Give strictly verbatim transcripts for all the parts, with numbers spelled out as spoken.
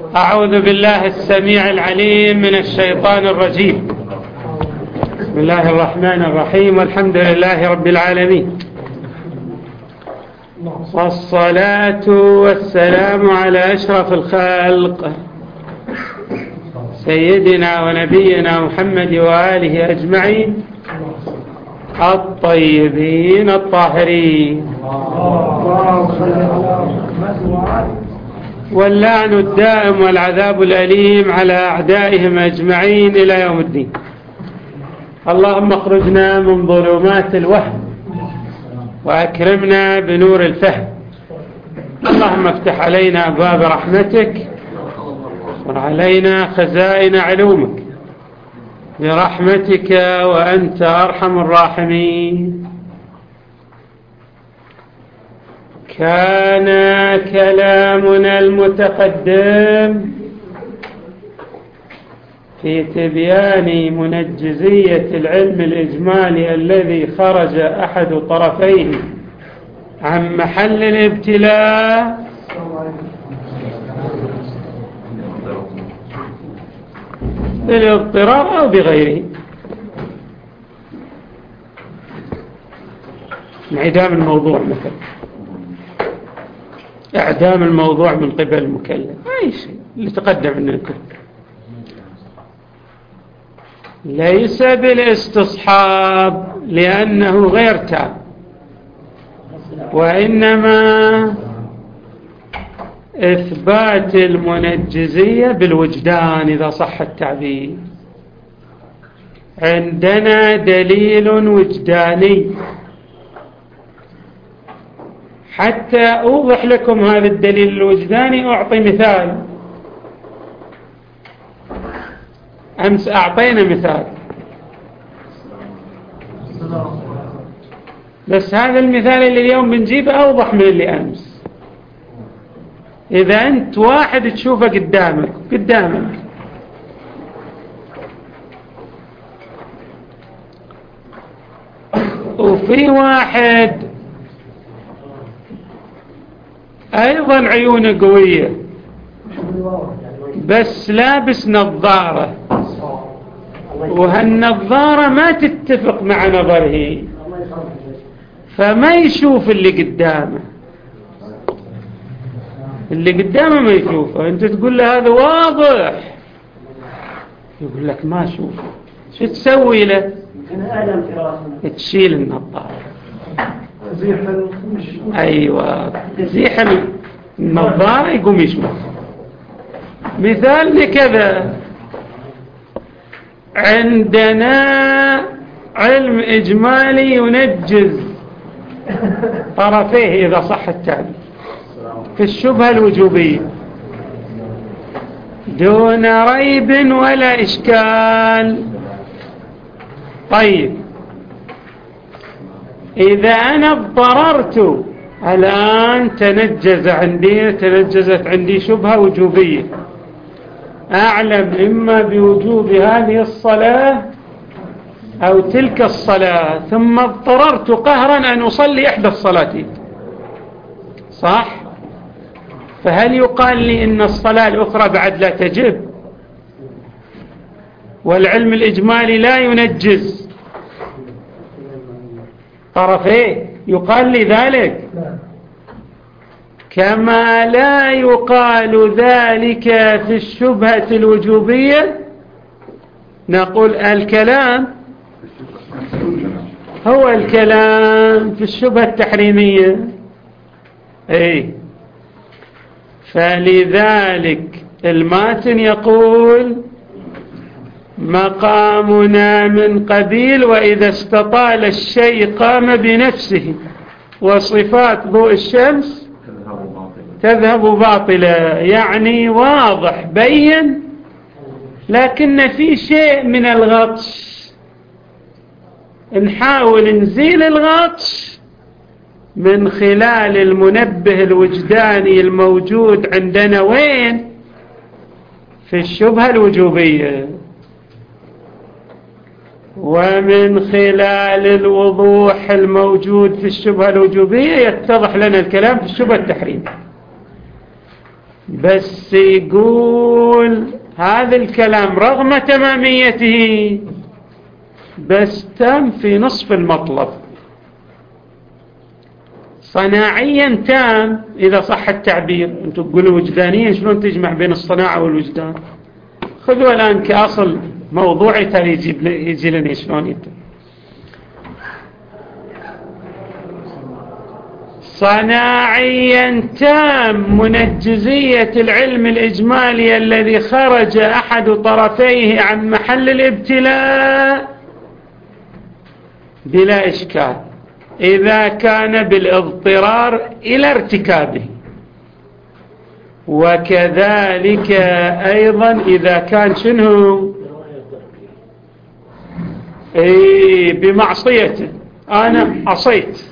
أعوذ بالله السميع العليم من الشيطان الرجيم. بسم الله الرحمن الرحيم، والحمد لله رب العالمين، والصلاة والسلام على أشرف الخلق سيدنا ونبينا محمد وآله أجمعين الطيبين الطاهرين، واللعن الدائم والعذاب الأليم على أعدائهم أجمعين إلى يوم الدين. اللهم اخرجنا من ظلمات الوهم وأكرمنا بنور الفهم. اللهم افتح علينا أبواب رحمتك وعلينا خزائن علومك برحمتك وأنت أرحم الراحمين. كان كلامنا المتقدم في تبيان منجزية العلم الإجمالي الذي خرج أحد طرفيه عن محل الابتلاء بالاضطرار أو بغيره. انعدام الموضوع مثلا، اعدام الموضوع من قبل المكلف، اي شيء اللي تقدم عندنا الكتب، ليس بالاستصحاب لأنه غير تام، وإنما إثبات المنجزية بالوجدان إذا صح التعبير. عندنا دليل وجداني. حتى أوضح لكم هذا الدليل الوجداني أعطي مثال. أمس أعطينا مثال، بس هذا المثال اللي اليوم بنجيبه أوضح من اللي أمس. إذا أنت واحد تشوفه قدامك قدامك وفي واحد أيضا عيونه قوية بس لابس نظارة، وهالنظارة ما تتفق مع نظره فما يشوف اللي قدامه، اللي قدامه ما يشوفه. انت تقول له هذا واضح، يقول لك ما اشوفه. شو تسوي له؟ تشيل النظارة. ايوه، تزيح النظارة يقوم يشوف. مثال لكذا، عندنا علم إجمالي ينجز طرفيه إذا صح التعبير في الشبهة الوجوبية دون ريب ولا إشكال. طيب، إذا أنا اضطررت الآن تنجز عندي تنجزت عندي شبهة وجوبية، أعلم إما بوجوب هذه الصلاة أو تلك الصلاة، ثم اضطررت قهرا أن أصلي إحدى الصلاتين، صح؟ فهل يقال لي إن الصلاة الأخرى بعد لا تجب؟ والعلم الإجمالي لا ينجز طرفيه، يقال لي ذلك؟ كما لا يقال ذلك في الشبهة الوجوبية. نقول الكلام هو الكلام في الشبهة التحريمية. اي، فلذلك الماتن يقول مقامنا من قبيل وإذا استطال الشيء قام بنفسه وصفات ضوء الشمس تذهب باطلة. يعني واضح بين، لكن في شيء من الغطش، نحاول نزيل الغطش من خلال المنبه الوجداني الموجود عندنا وين؟ في الشبهة الوجوبية. ومن خلال الوضوح الموجود في الشبهة الوجوبية يتضح لنا الكلام في الشبهة التحريم. بس يقول هذا الكلام رغم تماميته بس تام في نصف المطلب، صناعيا تام إذا صح التعبير. أنتم تقولوا وجدانيا، شلون تجمع بين الصناعة والوجدان؟ خذوا الآن كأصل موضوعي تالي يجيب يجي لنا شلون يتم. صناعيا تام منجزية العلم الإجمالي الذي خرج أحد طرفيه عن محل الابتلاء بلا إشكال إذا كان بالاضطرار إلى ارتكابه، وكذلك أيضا إذا كان شنو إيه بمعصيته. أنا عصيت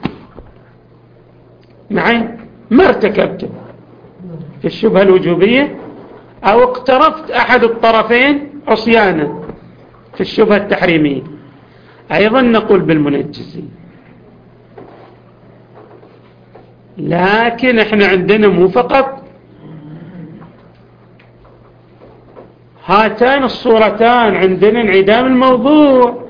معي ما ارتكبته في الشبهة الوجوبية، أو اقترفت أحد الطرفين عصيانا في الشبهة التحريمية، أيضا نقول بالمنجزية. لكن احنا عندنا مو فقط هاتان الصورتان، عندنا انعدام الموضوع،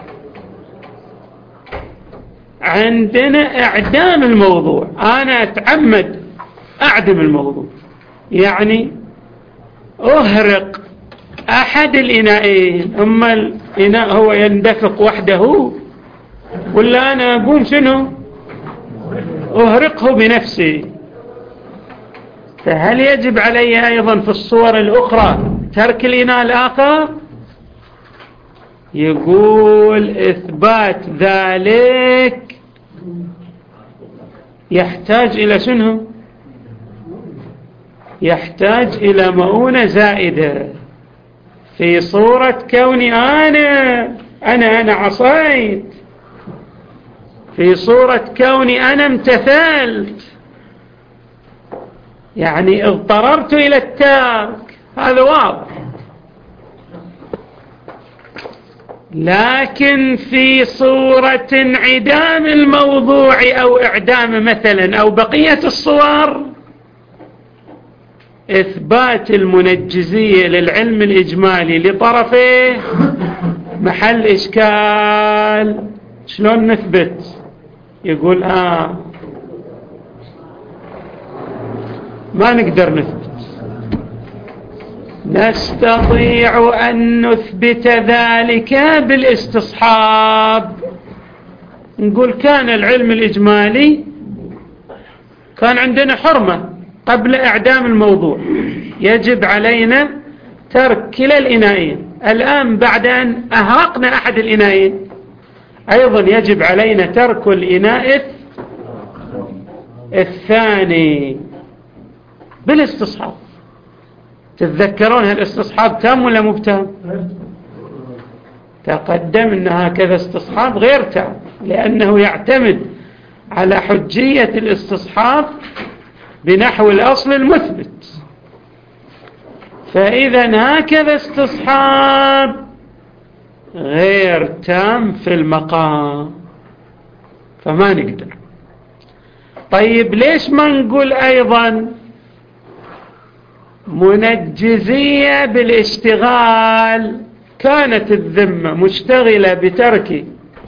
عندنا اعدام الموضوع. انا اتعمد اعدم الموضوع، يعني اهرق احد الاناءين، اما الاناء هو يندفق وحده ولا انا اقوم شنو اهرقه بنفسي. فهل يجب علي ايضا في الصور الاخرى ترك الاناء الاخر؟ يقول اثبات ذلك يحتاج الى شنو؟ يحتاج الى مؤونة زائدة في صورة كوني انا انا انا عصيت، في صورة كوني انا امتثلت، يعني اضطررت الى الترك، هذا واضح. لكن في صورة انعدام الموضوع أو إعدام مثلا أو بقية الصور، إثبات المنجزية للعلم الإجمالي لطرفيه محل إشكال. شلون نثبت؟ يقول آه ما نقدر نثبت. نستطيع أن نثبت ذلك بالاستصحاب. نقول كان العلم الإجمالي كان عندنا حرمة قبل إعدام الموضوع، يجب علينا ترك كلا الإناءين. الآن بعد أن أهرقنا أحد الإناءين أيضا يجب علينا ترك الإناء الثاني بالاستصحاب. تتذكرون هالاستصحاب تام ولا مو تام؟ تقدم أن هكذا استصحاب غير تام، لأنه يعتمد على حجية الاستصحاب بنحو الأصل المثبت. فإذا هكذا استصحاب غير تام في المقام، فما نقدر. طيب ليش ما نقول أيضا منجزية بالاشتغال؟ كانت الذمة مشتغلة بترك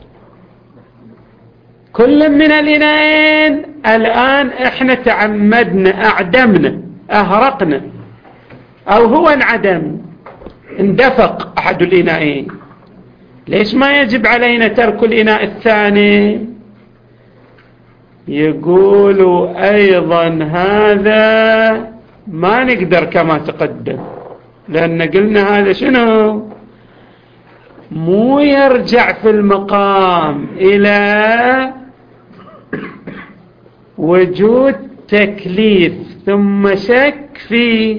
كل من الإناءين، الآن احنا تعمدنا أعدمنا أهرقنا، أو هو انعدم اندفق أحد الإناءين، ليش ما يجب علينا ترك الإناء الثاني؟ يقول أيضا هذا ما نقدر كما تقدم، لأن قلنا هذا شنو؟ مو يرجع في المقام إلى وجود تكليف ثم شك في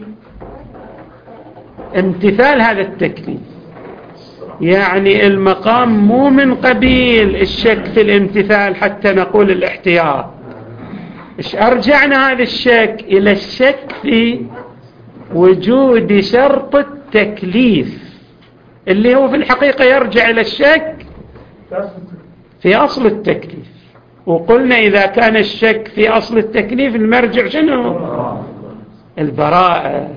امتثال هذا التكليف. يعني المقام مو من قبيل الشك في الامتثال حتى نقول الاحتياط. إيش أرجعنا هذا الشك؟ إلى الشك في وجود شرط التكليف، اللي هو في الحقيقة يرجع إلى الشك في أصل التكليف. وقلنا إذا كان الشك في أصل التكليف المرجع شنو؟ البراءة.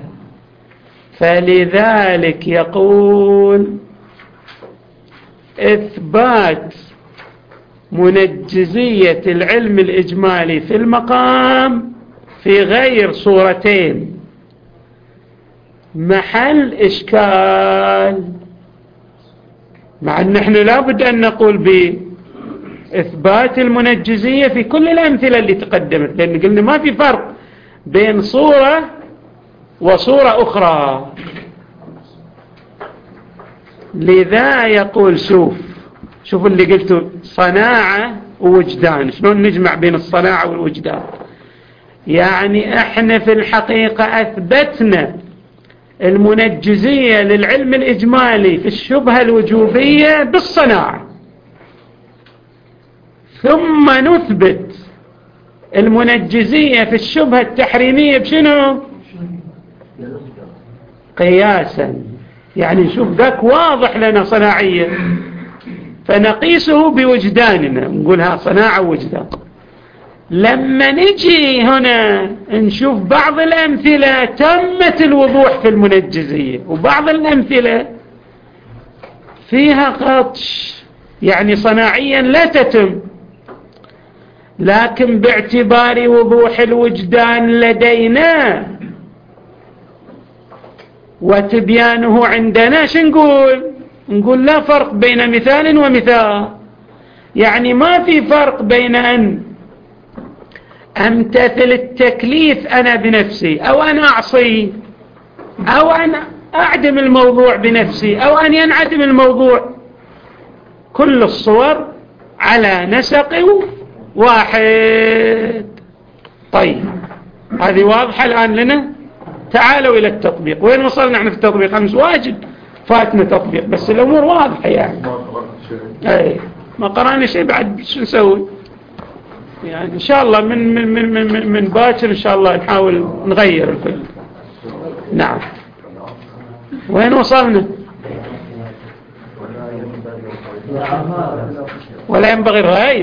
فلذلك يقول إثبات منجزية العلم الإجمالي في المقام في غير صورتين محل إشكال، مع أن نحن لابد أن نقول بإثبات المنجزية في كل الأمثلة اللي تقدمت، لأن قلنا ما في فرق بين صورة وصورة أخرى. لذا يقول شوف شوف اللي قلته صناعة ووجدان، شلون نجمع بين الصناعة والوجدان؟ يعني احنا في الحقيقة أثبتنا المنجزية للعلم الإجمالي في الشبهة الوجوبية بالصناعة، ثم نثبت المنجزية في الشبهة التحريمية بشنو؟ قياسا. يعني شوف ذاك واضح لنا صناعية، فنقيسه بوجداننا نقولها صناعة ووجدان. لما نجي هنا نشوف بعض الأمثلة تمت الوضوح في المنجزية، وبعض الأمثلة فيها قطش، يعني صناعيا لا تتم، لكن باعتبار وضوح الوجدان لدينا وتبيانه عندنا شو نقول؟ نقول لا فرق بين مثال ومثال. يعني ما في فرق بين أن أمتثل التكليف أنا بنفسي، أو أن أعصي، أو أن أعدم الموضوع بنفسي، أو أن ينعدم الموضوع. كل الصور على نسق واحد. طيب هذه واضحة الآن لنا. تعالوا إلى التطبيق. وين وصلنا احنا في التطبيق؟ خمس واجب فاتنا تطبيق، بس الأمور واضحة يعني. أي ما قرأنا شيء بعد شو نسوي؟ يعني إن شاء الله من من من من, من باكر إن شاء الله نحاول نغير الفيلم. نعم. وين وصلنا؟ ولا ينبغي الغائب.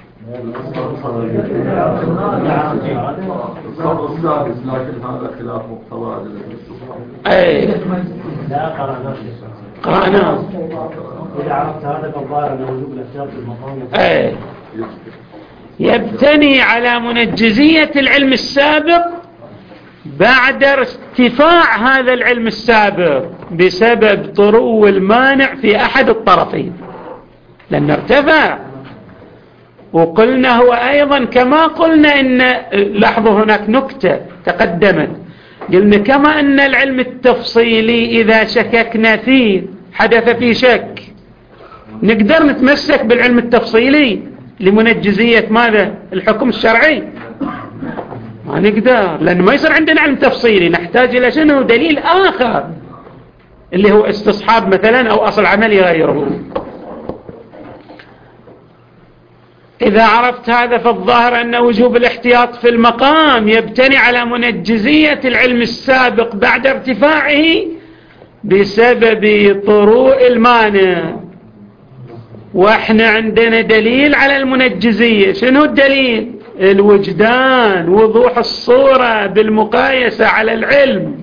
الصبر السادس، لكن هذا خلاف مقتضى اي لا قرأناه قرأناه. إذا عرفت هذا فالظاهر أنه وجوب الاحتياط بالمقام. اي يبتني على منجزية العلم السابق بعد ارتفاع هذا العلم السابق بسبب طرو المانع في أحد الطرفين، لأنه ارتفع. وقلنا هو أيضا كما قلنا إن لاحظوا هناك نكتة تقدمت، قلنا كما أن العلم التفصيلي إذا شككنا فيه حدث فيه شك نقدر نتمسك بالعلم التفصيلي لمنجزية ماذا؟ الحكم الشرعي. ما نقدر، لأنه ما يصير عندنا علم تفصيلي، نحتاج إلى شنو؟ دليل آخر اللي هو استصحاب مثلا أو أصل عملي غيره. إذا عرفت هذا فالظاهر أن وجوب الاحتياط في المقام يبتني على منجزية العلم السابق بعد ارتفاعه بسبب طروء المانع. واحنا عندنا دليل على المنجزية. شنو الدليل؟ الوجدان، وضوح الصورة بالمقايسة على العلم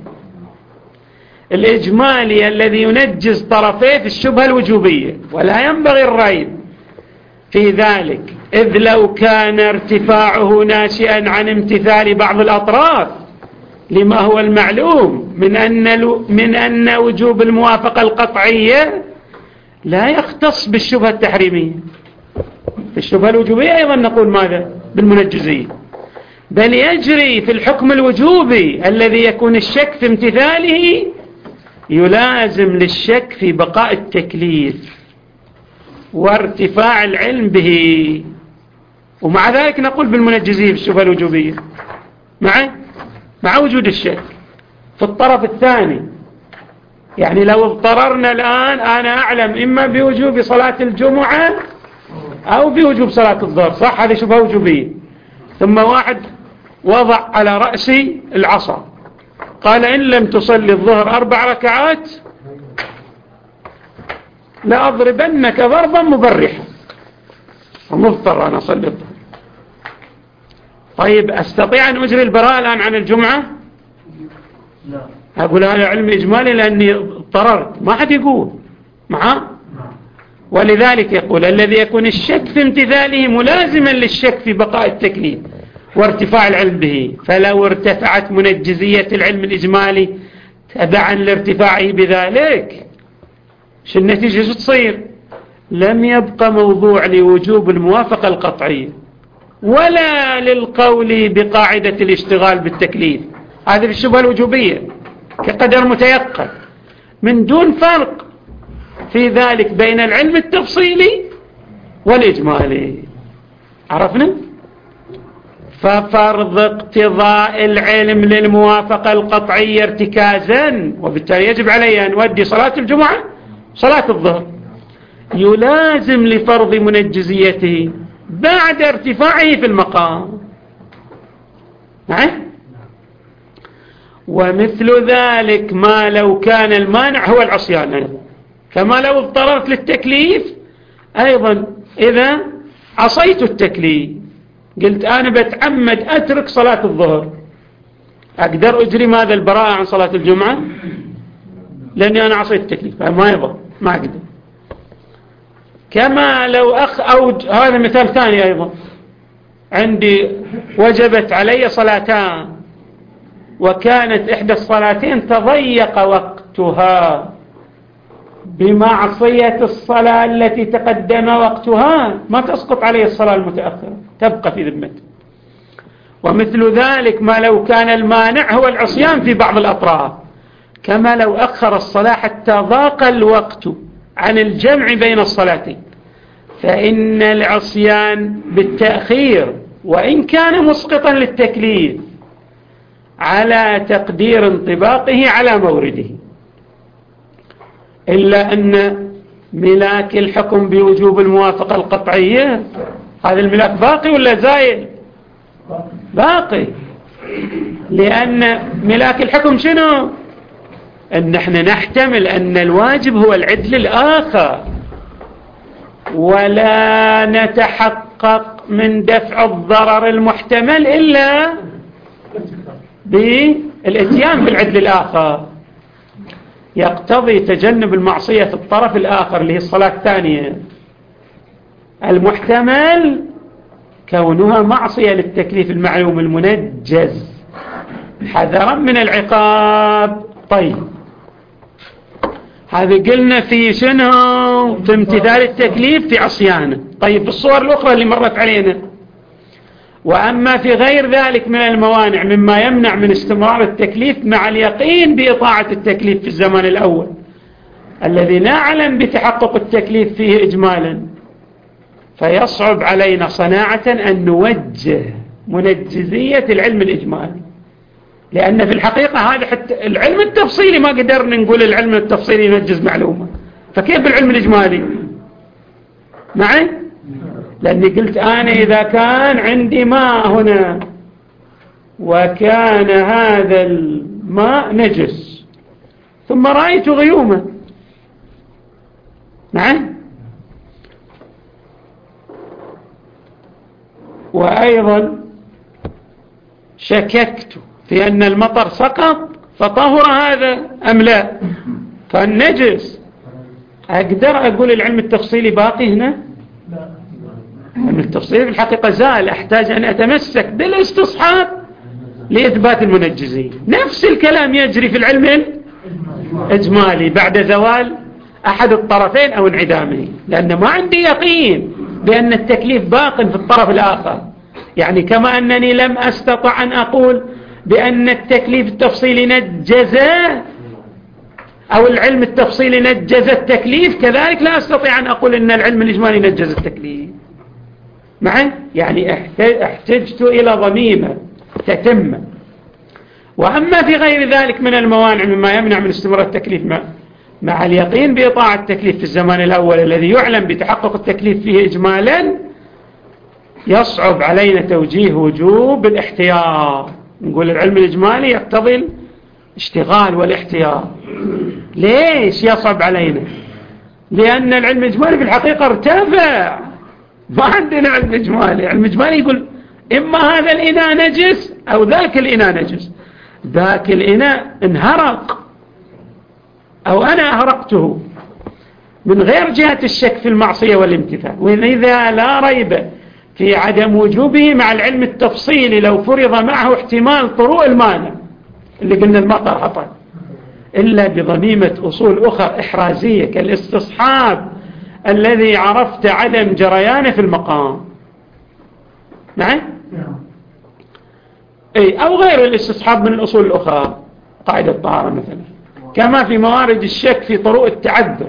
الإجمالي الذي ينجز طرفيه في الشبهة الوجوبية، ولا ينبغي الريب في ذلك، إذ لو كان ارتفاعه ناشئا عن امتثال بعض الأطراف لما هو المعلوم من أن, من أن وجوب الموافقة القطعية لا يختص بالشبهة التحريمية. في الشبهة الوجوبية أيضا نقول ماذا؟ بالمنجزية، بل يجري في الحكم الوجوبي الذي يكون الشك في امتثاله يلازم للشك في بقاء التكليف وارتفاع العلم به، ومع ذلك نقول بالمنجزية في الشبهة الوجوبية مع مع وجود الشك في الطرف الثاني. يعني لو اضطررنا الآن أنا أعلم إما بوجوب صلاة الجمعة أو بوجوب صلاة الظهر، صح؟ هذه شبهة وجوبية. ثم واحد وضع على رأسي العصا قال إن لم تصلي الظهر أربع ركعات لأضربنك ضربا مبرحا، ومضطر أن أصلي الظهر. طيب أستطيع أن أجري البراءة الآن عن الجمعة؟ أقول هذا علم إجمالي لأني اضطررت، ما حد يقول معه. ولذلك يقول الذي يكون الشك في امتثاله ملازما للشك في بقاء التكليف وارتفاع العلم به، فلو ارتفعت منجزية العلم الإجمالي تبعا لارتفاعه بذلك شو النتيجة شو تصير؟ لم يبقى موضوع لوجوب الموافقة القطعية ولا للقول بقاعدة الاشتغال بالتكليف، هذه في الشبهة الوجوبية كقدر متيقن، من دون فرق في ذلك بين العلم التفصيلي والإجمالي. عرفنا؟ ففرض اقتضاء العلم للموافقة القطعية ارتكازا، وبالتالي يجب علي أن أؤدي صلاة الجمعة صلاة الظهر، يلازم لفرض منجزيته بعد ارتفاعه في المقام. نعم. ومثل ذلك ما لو كان المانع هو العصيان أيضا، كما لو اضطررت للتكليف أيضا إذا عصيت التكليف قلت أنا بتعمد أترك صلاة الظهر، أقدر أجري ماذا البراءة عن صلاة الجمعة لأني أنا عصيت التكليف، ما يضر ما أقدر. كما لو أخ أو هذا مثال ثاني أيضا، عندي وجبت علي صلاتان وكانت إحدى الصلاتين تضيق وقتها بمعصية الصلاة التي تقدم وقتها، ما تسقط عليه الصلاة المتأخرة تبقى في ذمته. ومثل ذلك ما لو كان المانع هو العصيان في بعض الأطراف، كما لو أخر الصلاة حتى ضاق الوقت عن الجمع بين الصلاتين، فإن العصيان بالتأخير وإن كان مسقطا للتكليف على تقدير انطباقه على مورده، إلا أن ملاك الحكم بوجوب الموافقة القطعية هذا الملاك باقي ولا زايل؟ باقي، لأن ملاك الحكم شنو؟ أن احنا نحتمل أن الواجب هو العدل الآخر، ولا نتحقق من دفع الضرر المحتمل إلا بالاتيان بالعدل الآخر، يقتضي تجنب المعصية في الطرف الآخر اللي هي الصلاة الثانية، المحتمل كونها معصية للتكليف المعلوم المنجز حذرا من العقاب. طيب هذه قلنا في شنو؟ في امتثال التكليف في عصيانه. طيب في الصور الأخرى اللي مرت علينا، وأما في غير ذلك من الموانع مما يمنع من استمرار التكليف مع اليقين بإطاعة التكليف في الزمان الأول الذي نعلم بتحقق التكليف فيه إجمالا، فيصعب علينا صناعة أن نوجه منجزية العلم الإجمالي، لأن في الحقيقة هذا حتى العلم التفصيلي ما قدرنا نقول العلم التفصيلي ينجز معلومة، فكيف بالعلم الإجمالي؟ معي؟ لأني قلت أنا إذا كان عندي ماء هنا وكان هذا الماء نجس ثم رأيت غيومه، نعم، وأيضا شككت في أن المطر سقط فطهر هذا أم لا، فالنجس أقدر أقول العلم التفصيلي باقي هنا؟ العلم التفصيلي في الحقيقة زال، أحتاج أن أتمسك بالاستصحاب لإثبات المنجزين. نفس الكلام يجري في العلم الإجمالي بعد زوال أحد الطرفين أو انعدامه، لأن ما عندي يقين بأن التكليف باق في الطرف الآخر. يعني كما أنني لم أستطع أن أقول بأن التكليف التفصيلي نجز أو العلم التفصيلي نجز التكليف، كذلك لا أستطيع أن أقول أن العلم الإجمالي نجز التكليف. معي؟ يعني احتجت إلى ضميمة تتم. وأما في غير ذلك من الموانع مما يمنع من استمرار التكليف مع, مع اليقين بإطاعة التكليف في الزمان الأول الذي يعلم بتحقق التكليف فيه إجمالا، يصعب علينا توجيه وجوب الاحتياط. نقول العلم الإجمالي يقتضي الاشتغال والاحتياط. ليش يصعب علينا؟ لأن العلم الإجمالي في الحقيقة ارتفع، ما عندنا علم إجمالي. علم إجمالي يقول إما هذا الإناء نجس أو ذاك الإناء نجس، ذاك الإناء انهرق أو أنا أهرقته من غير جهة الشك في المعصية والامتثال. وإذا لا ريب في عدم وجوبه مع العلم التفصيلي لو فرض معه احتمال طروء المانع اللي قلنا المطر حطل، إلا بضميمة أصول أخرى إحرازية كالاستصحاب الذي عرفت عدم جريانه في المقام. نعم أي أو غير الاستصحاب من الأصول الأخرى، قاعدة الطهارة مثلا، كما في موارد الشك في طرق التعذر،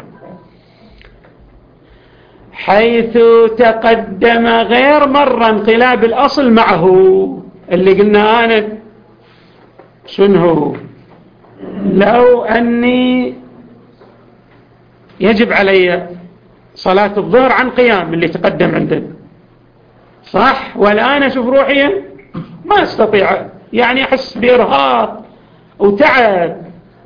حيث تقدم غير مرة انقلاب الأصل معه اللي قلنا أنا شنو لو أني يجب علي صلاة الظهر عن قيام اللي تقدم عندنا صح، والآن أشوف روحي ما استطيع، يعني أحس بإرهاق وتعب،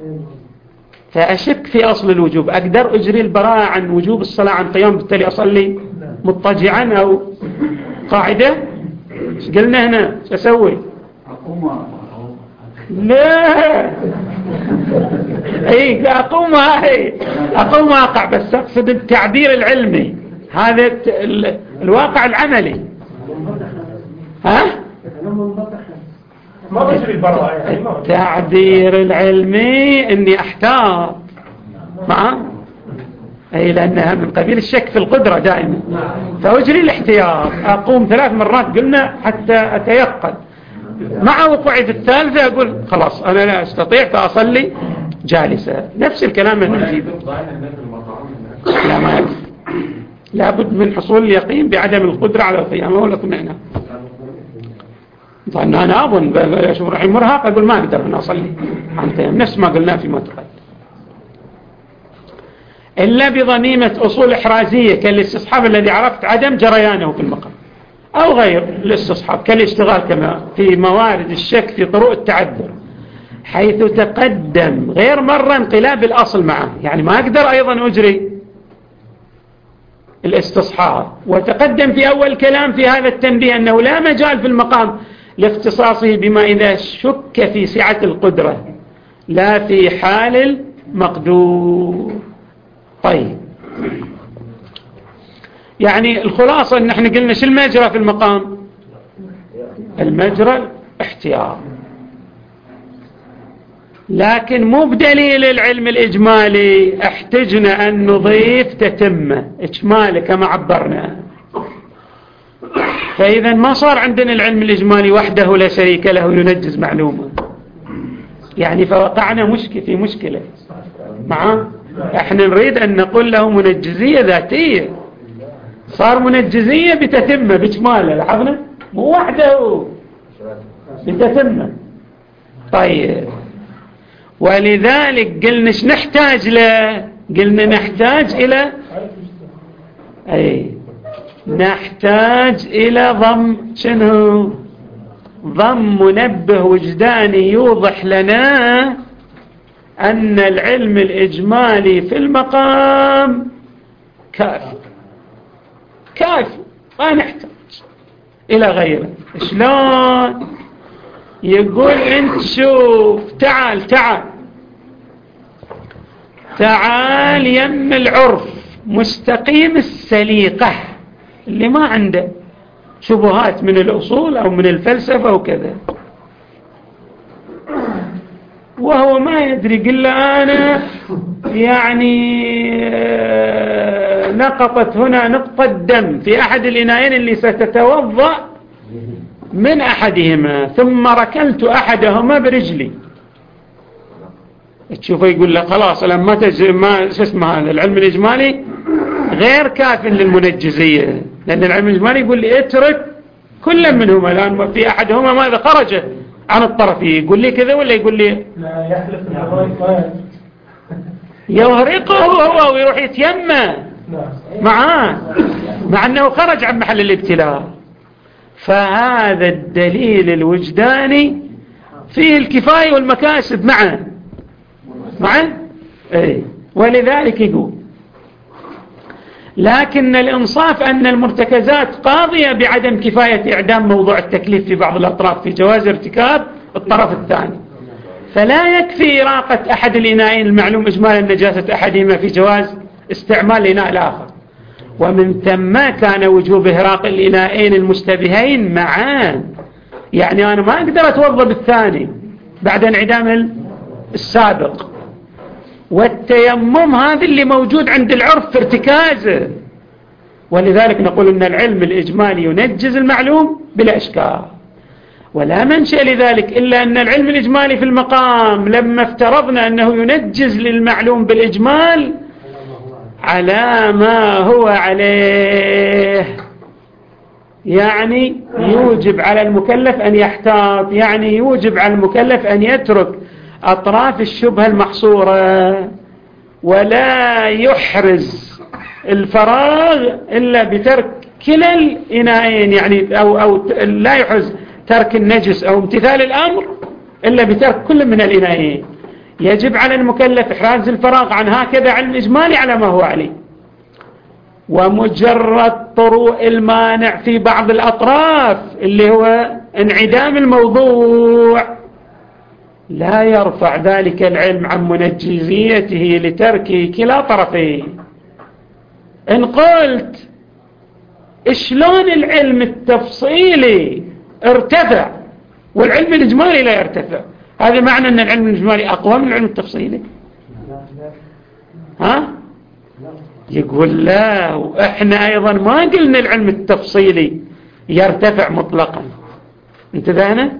فأشك في أصل الوجوب، أقدر أجري البراءة عن وجوب الصلاة عن قيام بالتالي أصلي مضطجعا أو قاعدة؟ ايش قلنا هنا؟ شو أسوي؟ لا اي اقوم هاي اقوم واقع، بس اقصد التعبير العلمي، هذا الواقع العملي. ها التعبير العلمي اني احتاط معه، اي لانها من قبيل الشك في القدرة دائما، فاجري الاحتياط، اقوم ثلاث مرات قلنا حتى اتيقن، مع وقوعي في الثالثة أقول خلاص أنا لا أستطيع فأصلي جالسة. نفس الكلام من نجيبه، لا ما يكفي، لابد من حصول اليقين بعدم القدرة على القيام والاطمئنان. طيب أنا أظن أشوف روحي مرهق أقول ما أقدر أن أصلي عن قيام، نفس ما قلنا فيما تقدم، إلا بضميمة أصول إحرازية كالاستصحاب الذي عرفت عدم جريانه في المقام، أو غير الاستصحاب كالاشتغال كما في موارد الشك في طرق التعذر، حيث تقدم غير مرة انقلاب الأصل معه، يعني ما أقدر أيضا أجري الاستصحاب. وتقدم في أول كلام في هذا التنبيه أنه لا مجال في المقام لاختصاصه بما إذا شك في سعة القدرة لا في حال المقدور. طيب يعني الخلاصة ان احنا قلنا شو المجرى في المقام؟ المجرى الاحتياط، لكن مو بدليل العلم الإجمالي، احتجنا أن نضيف تتمة إجمالي كما عبرنا. فإذا ما صار عندنا العلم الإجمالي وحده لا شريك له ينجز معلومة، يعني فوقعنا مشكلة في مشكلة معه. احنا نريد أن نقول له منجزية ذاتية، صار منجزية بتتمة بإجمالة، لاحظنا مو وحده بتتمة. طيب ولذلك قلنا ايش نحتاج له؟ قلنا نحتاج إلى أي نحتاج إلى ضم شنو؟ ضم منبه وجداني يوضح لنا أن العلم الإجمالي في المقام كافي كافي، ما نحتاج إلى غيره. شلون؟ يقول أنت شوف، تعال تعال تعال يم العرف مستقيم السليقة اللي ما عنده شبهات من الأصول أو من الفلسفة وكذا، وهو ما يدري، قل له أنا يعني نقطت هنا نقطة دم في أحد الإناءين اللي ستتوضأ من أحدهما ثم ركلت أحدهما برجلي، تشوفه يقول له خلاص لما تج... ما اسمه هذا العلم الإجمالي غير كاف للمنجزية، لأن العلم الإجمالي يقول لي اترك كل منهما، لأن في أحدهما ماذا خرج عن الطرف، يقول لي كذا ولا يقول لي لا يحلف من يغرقه هو ويروح يتيمم معاه مع أنه خرج عن محل الابتلاء. فهذا الدليل الوجداني فيه الكفاية والمكاسب معا معا اي. ولذلك يقول لكن الإنصاف أن المرتكزات قاضية بعدم كفاية إعدام موضوع التكليف في بعض الأطراف في جواز ارتكاب الطرف الثاني، فلا يكفي إراقة أحد الإناءين المعلوم إجمالا نجاسة أحدهما في جواز استعمال الإناء الآخر، ومن ثم كان وجوب إهراق الإناءين المشتبهين معا. يعني أنا ما أقدر أتوضأ بالثاني بعد انعدام السابق، والتيمم هذا اللي موجود عند العرف في ارتكازه، ولذلك نقول أن العلم الإجمالي ينجز المعلوم بلا إشكال، ولا منشأ لذلك إلا أن العلم الإجمالي في المقام لما افترضنا أنه ينجز للمعلوم بالإجمال على ما هو عليه، يعني يوجب على المكلف أن يحتاط، يعني يوجب على المكلف أن يترك أطراف الشبهة المحصورة ولا يحرز الفراغ إلا بترك كلا الإناءين، يعني أو, أو لا يحرز ترك النجس أو امتثال الأمر إلا بترك كل من الإناءين. يجب على المكلف إحراز الفراغ عن هكذا علم إجمالي على ما هو عليه. ومجرد طروء المانع في بعض الأطراف اللي هو انعدام الموضوع لا يرفع ذلك العلم عن منجزيته لترك كلا طرفيه. إن قلت شلون العلم التفصيلي ارتفع والعلم الإجمالي لا يرتفع؟ هذا معنى أن العلم الإجمالي أقوى من العلم التفصيلي؟ ها؟ يقول لا، وإحنا أيضا ما قلنا العلم التفصيلي يرتفع مطلقا، انتبهنا؟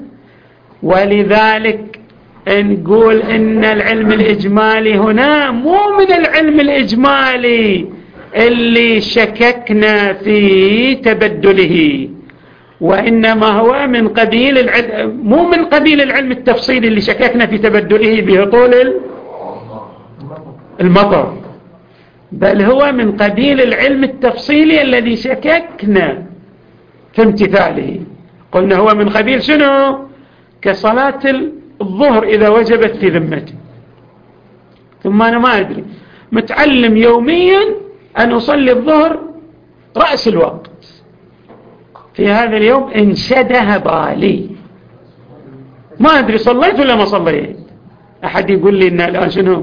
ولذلك نقول إن العلم الإجمالي هنا مو من العلم الإجمالي اللي شككنا في تبدله، وإنما هو من قبيل العلم، مو من قبيل العلم التفصيلي اللي شككنا في تبدله بهطول المطر، بل هو من قبيل العلم التفصيلي الذي شككنا في امتثاله. قلنا هو من قبيل شنو؟ كصلاة الظهر إذا وجبت في ذمتي، ثم أنا ما أدري متعلم يوميا أن أصلي الظهر رأس الوقت، في هذا اليوم انشده بالي ما أدري صليت ولا ما صليت. أحد يقول لي إن الآن شنو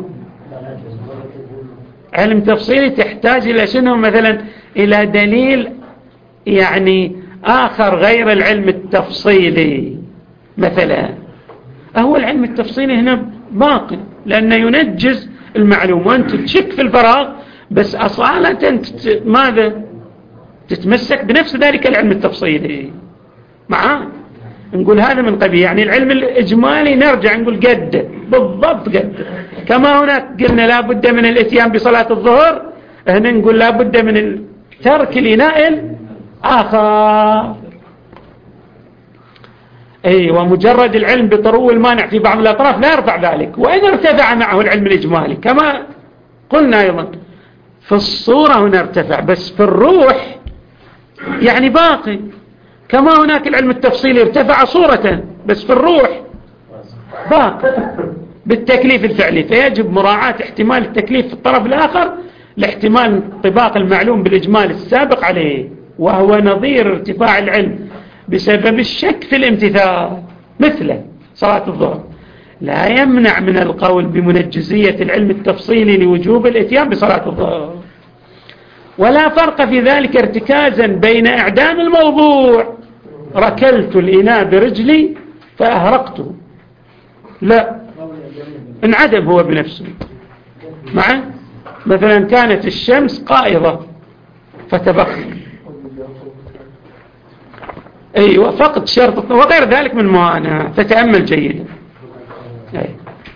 علم تفصيلي تحتاج إلى شنو؟ مثلا إلى دليل يعني آخر غير العلم التفصيلي. مثلا هو العلم التفصيلي هنا باقي لأنه ينجز المعلوم، وأنت تشك في الفراغ بس أصالة ماذا تتمسك بنفس ذلك العلم التفصيلي معاه. نقول هذا من قبيل يعني العلم الإجمالي نرجع نقول قد بالضبط قد، كما هناك قلنا لا بد من الاتيان بصلاة الظهر، هنا نقول لا بد من ترك الإناء الآخر. أي ومجرد العلم بطرو المانع في بعض الأطراف لا يرفع ذلك، وإن ارتفع معه العلم الإجمالي كما قلنا أيضا في الصورة هنا ارتفع، بس في الروح يعني باقي، كما هناك العلم التفصيلي ارتفع صورة بس في الروح باقي بالتكليف الفعلي، فيجب مراعاة احتمال التكليف في الطرف الآخر لاحتمال انطباق المعلوم بالإجمال السابق عليه، وهو نظير ارتفاع العلم بسبب الشك في الامتثال مثل صلاة الظهر لا يمنع من القول بمنجزية العلم التفصيلي لوجوب الاتيان بصلاة الظهر. ولا فرق في ذلك ارتكازا بين إعدام الموضوع ركلت الإناء برجلي فأهرقته، لا انعدم هو بنفسه، مع مثلا كانت الشمس قائضة فتبخر، أي وفقد شرط وغير ذلك من معاناة، فتأمل جيدا. أي.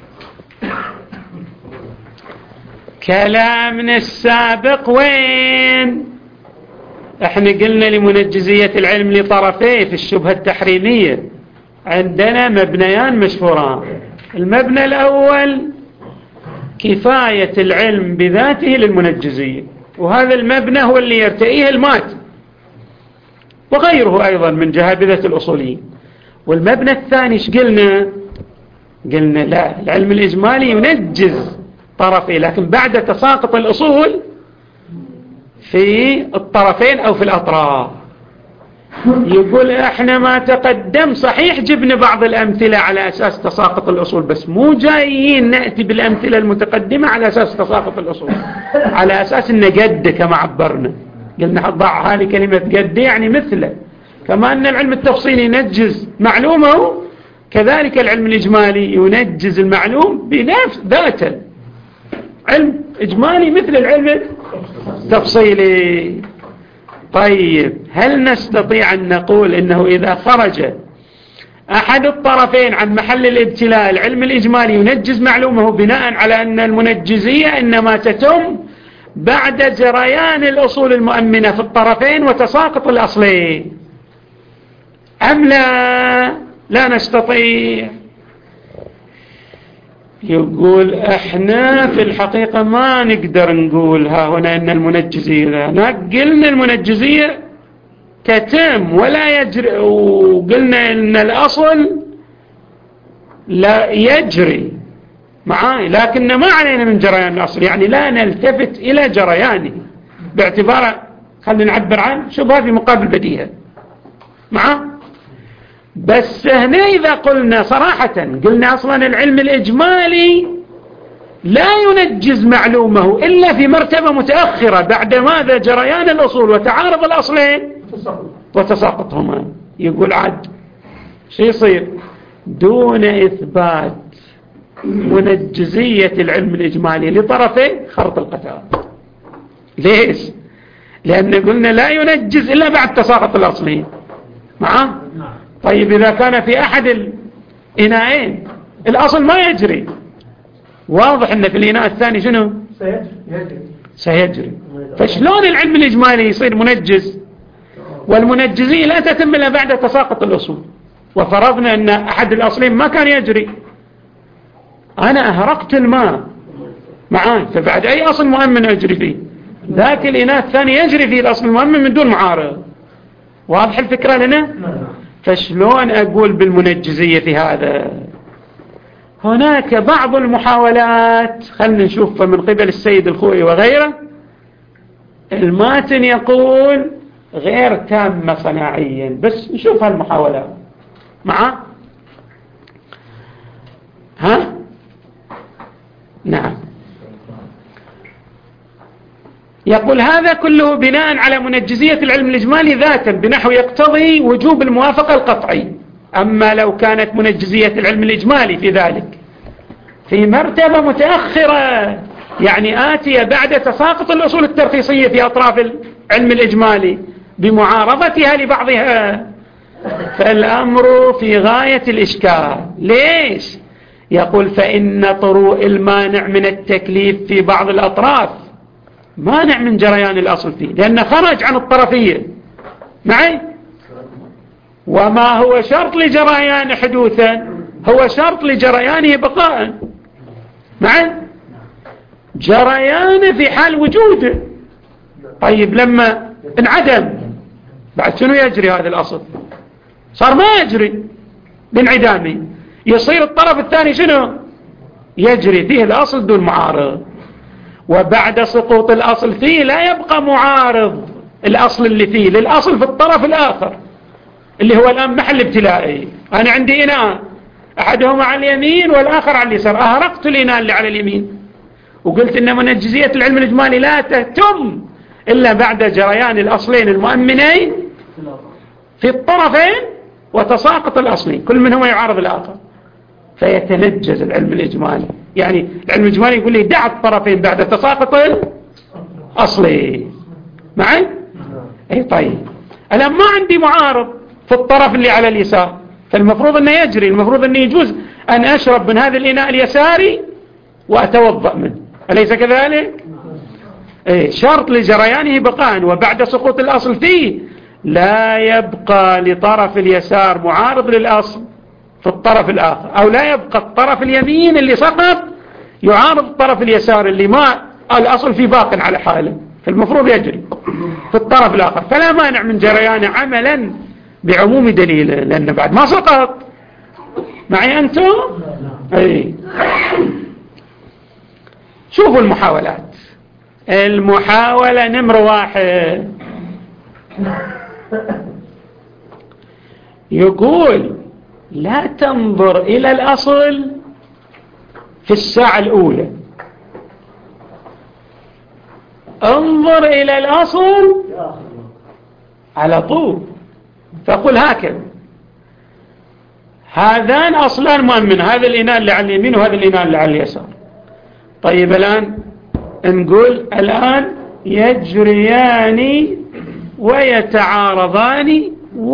كلامنا السابق وين؟ احنا قلنا لمنجزية العلم لطرفيه في الشبهة التحريمية عندنا مبنيان مشهوران. المبنى الأول كفاية العلم بذاته للمنجزية، وهذا المبنى هو اللي يرتئيه المات وغيره أيضا من جهابذة الأصوليين. والمبنى الثاني ايش قلنا؟ قلنا لا، العلم الإجمالي ينجز طرفيه لكن بعد تساقط الأصول في الطرفين أو في الأطراف. يقول احنا ما تقدم صحيح جبنا بعض الامثلة على اساس تساقط الاصول، بس مو جايين نأتي بالامثلة المتقدمة على اساس تساقط الاصول، على اساس انه قد كما عبرنا قلنا ضع هذه كلمة قد يعني مثله، كما ان العلم التفصيلي ينجز معلومه كذلك العلم الاجمالي ينجز المعلوم بنفس ذاته، علم اجمالي مثل العلم التفصيلي. طيب هل نستطيع أن نقول إنه إذا خرج أحد الطرفين عن محل الابتلاء العلم الإجمالي ينجز معلومه بناء على أن المنجزية إنما تتم بعد جريان الأصول المؤمنة في الطرفين وتساقط الأصلين، أم لا لا نستطيع؟ يقول احنا في الحقيقة ما نقدر نقول ها هنا ان المنجزية، قلنا المنجزية كتم ولا يجري، وقلنا ان الاصل لا يجري معاي، لكن ما علينا من جريان الاصل، يعني لا نلتفت الى جريانه باعتبار خلينا نعبر عنه شبهة في مقابل بديهة معاه. بس هنا إذا قلنا صراحة قلنا أصلا العلم الإجمالي لا ينجز معلومه إلا في مرتبة متأخرة بعد ماذا جريان الأصول وتعارض الأصلين وتساقطهما. يقول عد شو يصير دون إثبات منجزية العلم الإجمالي لطرفين خرط القتال. ليش؟ لأن قلنا لا ينجز إلا بعد تساقط الأصلين معه. طيب إذا كان في أحد الإناءين الأصل ما يجري، واضح أن في الإناء الثاني شنو سيجري, سيجري. فشلون العلم الإجمالي يصير منجز والمنجزية لا تتم إلا بعد تساقط الأصول؟ وفرضنا أن أحد الأصلين ما كان يجري، أنا أهرقت الماء معاه، فبعد أي أصل مؤمن أجري فيه؟ ذاك الإناء الثاني يجري فيه الأصل المؤمن من دون معارض. واضح الفكرة لنا؟ فشلون أقول بالمنجزية في هذا؟ هناك بعض المحاولات خلنا نشوف من قبل السيد الخوئي وغيره. الماتن يقول غير تامة صناعيا، بس نشوف هالمحاولات معه. ها نعم، يقول هذا كله بناء على منجزية العلم الإجمالي ذاتا بنحو يقتضي وجوب الموافقة القطعي. أما لو كانت منجزية العلم الإجمالي في ذلك في مرتبة متأخرة، يعني آتية بعد تساقط الأصول الترخيصية في أطراف العلم الإجمالي بمعارضتها لبعضها، فالأمر في غاية الإشكال. ليش؟ يقول فإن طروء المانع من التكليف في بعض الأطراف مانع من جريان الأصل فيه، لأنه خرج عن الطرفية معي، وما هو شرط لجريان حدوثا هو شرط لجريانه بقاء معي، جريانه في حال وجوده. طيب لما انعدم بعد شنو يجري هذا الأصل؟ صار ما يجري بانعدامه، يصير الطرف الثاني شنو يجري فيه الأصل دون معارض، وبعد سقوط الأصل فيه لا يبقى معارض الأصل اللي فيه للأصل في الطرف الآخر اللي هو الآن محل ابتلائي. أنا عندي إناء أحدهما على اليمين والآخر على اليسار، أهرقت الإناء اللي على اليمين وقلت إن منجزية العلم الإجمالي لا تتم إلا بعد جريان الأصلين المؤمنين في الطرفين وتساقط الأصلين كل منهما يعارض الآخر، فيتنجز العلم الإجمالي. يعني العلم الإجمالي يقول لي دع الطرفين بعد تساقط الأصلين معي. اي طيب الآن ما عندي معارض في الطرف اللي على اليسار، فالمفروض أنه يجري، المفروض أنه يجوز أن أشرب من هذا الإناء اليساري وأتوضأ منه، أليس كذلك؟ اي شرط لجريانه بقاء، وبعد سقوط الأصل فيه لا يبقى لطرف اليسار معارض للأصل في الطرف الآخر، أو لا يبقى الطرف اليمين اللي سقط يعارض الطرف اليسار اللي ما الأصل فيه باق على حاله، فالمفروض يجري في الطرف الآخر، فلا مانع من جريانه عملا بعموم دليله لأنه بعد ما سقط. معي أنتم؟ أي شوفوا المحاولات. المحاولة نمر واحد، يقول لا تنظر إلى الأصل في الساعة الأولى، انظر إلى الأصل على طول. فقل هكذا: هذان أصلان مؤمن، هذا الإناء اللي على اليمين وهذا الإناء اللي على اليسار. طيب الآن نقول الآن يجريان ويتعارضان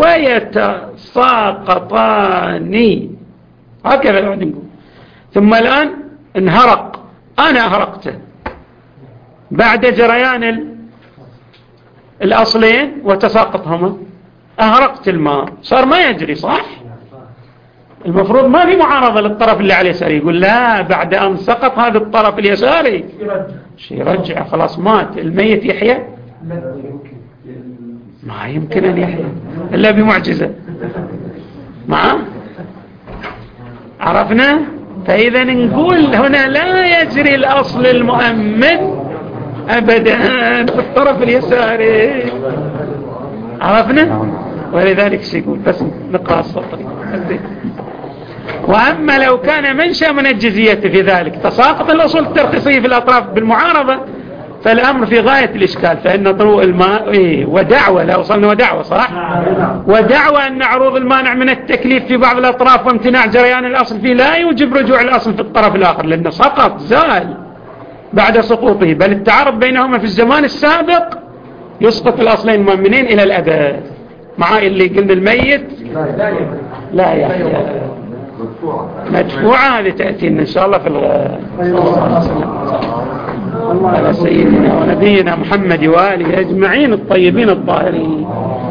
ويتساقطان، هكذا بعد نقول. ثم الآن انهرق، أنا أهرقته بعد جريان الأصلين وتساقطهما، أهرقت الماء صار ما يجري، صح؟ المفروض ما في معارضة للطرف اللي على اليساري. يقول لا، بعد أن سقط هذا الطرف اليساري شيء يرجع، خلاص مات. الميت يحيى؟ ما يمكن أن يحيى إلا بمعجزة. معه؟ عرفنا؟ فإذا نقول هنا لا يجري الأصل المؤمن أبدا في الطرف اليساري. عرفنا؟ ولذلك سيقول بس نقرأ السطر. وأما لو كان منشأ من الجزية في ذلك تساقط الأصول الترخيصية في الأطراف بالمعارضة، فالأمر في غاية الإشكال. فإن طروء الماء إيه ودعوة، لا وصلنا ودعوة صح؟ ودعوة أن عروض المانع من التكليف في بعض الأطراف وامتناع جريان الأصل فيه لا يوجب رجوع الأصل في الطرف الآخر، لأنه سقط زال بعد سقوطه، بل التعارض بينهما في الزمان السابق يسقط الأصلين المؤمنين إلى الأبد. مع اللي قلنا الميت لا يحيى مدفوعة، هذه تأتينا إن شاء الله في الغد. على سيدنا ونبينا محمد وآله أجمعين الطيبين الطاهرين.